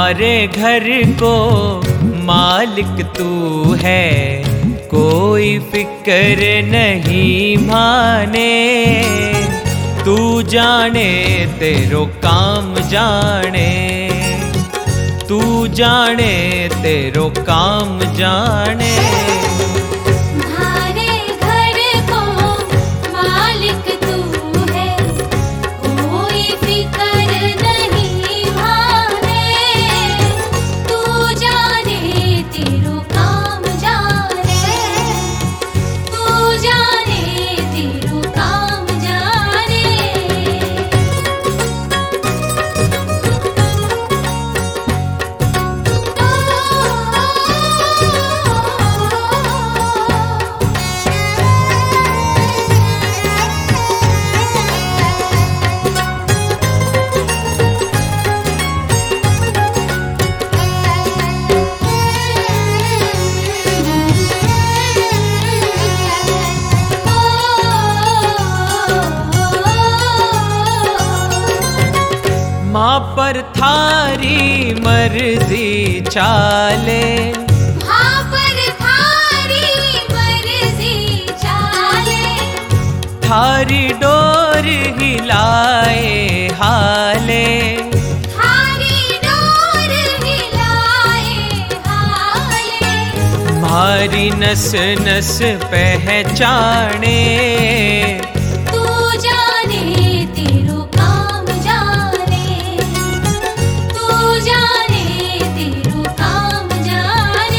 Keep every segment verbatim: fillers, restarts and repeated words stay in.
हमारे घर को मालिक तू है, कोई फिक्र नहीं माने। तू जाने तेरो काम जाने, तू जाने तेरो काम जाने। माँ पर थारी मर्जी चाले, माँ पर थारी मर्जी चाले। थारी डोर हिलाए हाले, थारी डोर हिलाए हाले। मारी नस नस पहचाने, तू जाने तेरो काम जाने, तू जाने तेरो काम जाने।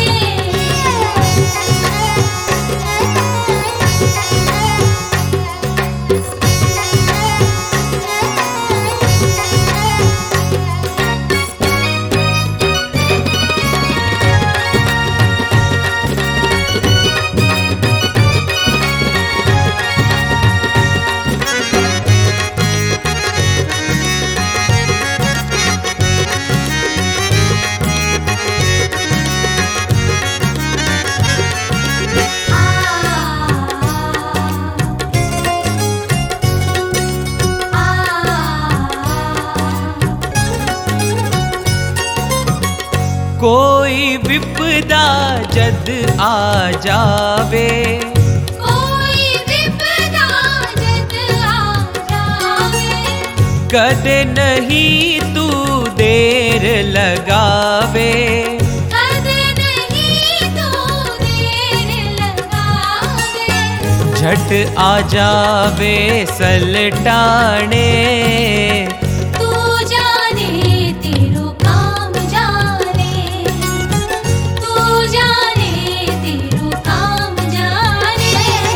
कोई विपदा जद आ जावे, कोई विपदा जद आ जावे। कदे नहीं तू देर लगावे, कदे नहीं तू देर लगावे। झट आ जावे सलटाने, तू जाने तेरो काम जाने, तू जाने तेरो काम जाने।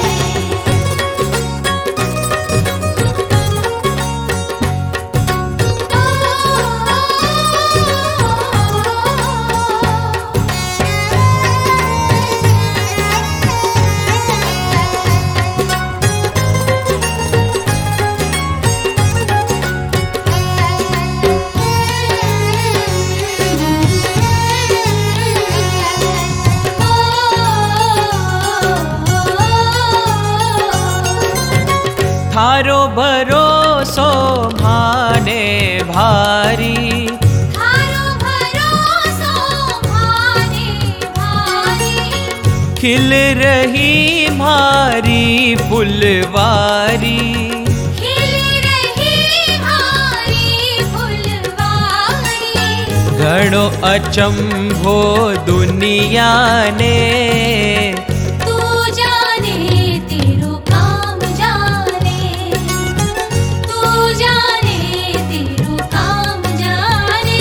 थारो भरोसो माने भारी, थारो भरोसो माने भारी। खिल रही मारी फुलवारी, खिल रही हमारी फुलवारी। घणो अचंभो दुनिया ने, तू जाने तेरो काम जाने, तू जाने तेरो काम जाने।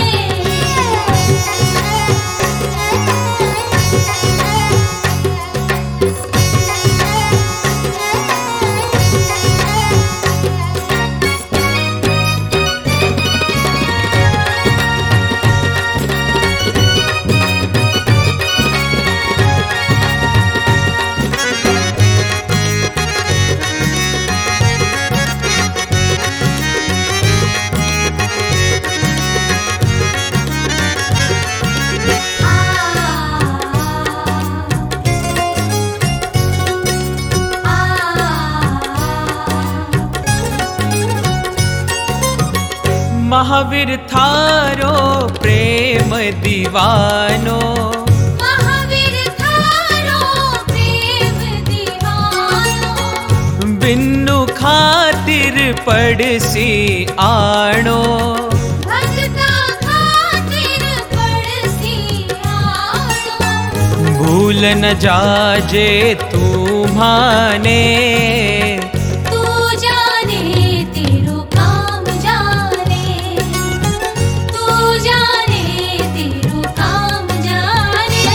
महावीर थारो प्रेम दीवानो, महावीर थारो प्रेम दीवानो, बिनु खातिर पड़सी आणो, भगता खातिर पड़सी आणो। भूल न जाजे तू माने, तू जाने तेरो काम जाने, तू जाने तेरो काम जाने।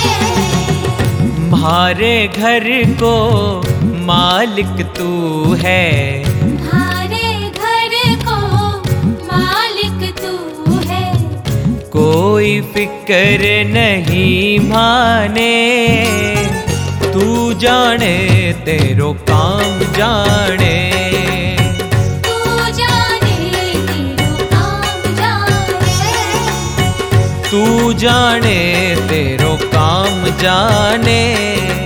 मारे घर को मालिक तू है, हमारे घर को मालिक तू है। कोई फिक्र नहीं माने, तू जाने तेरो काम जाने, तू जाने तेरो काम जाने, तू जाने तेरो काम जाने।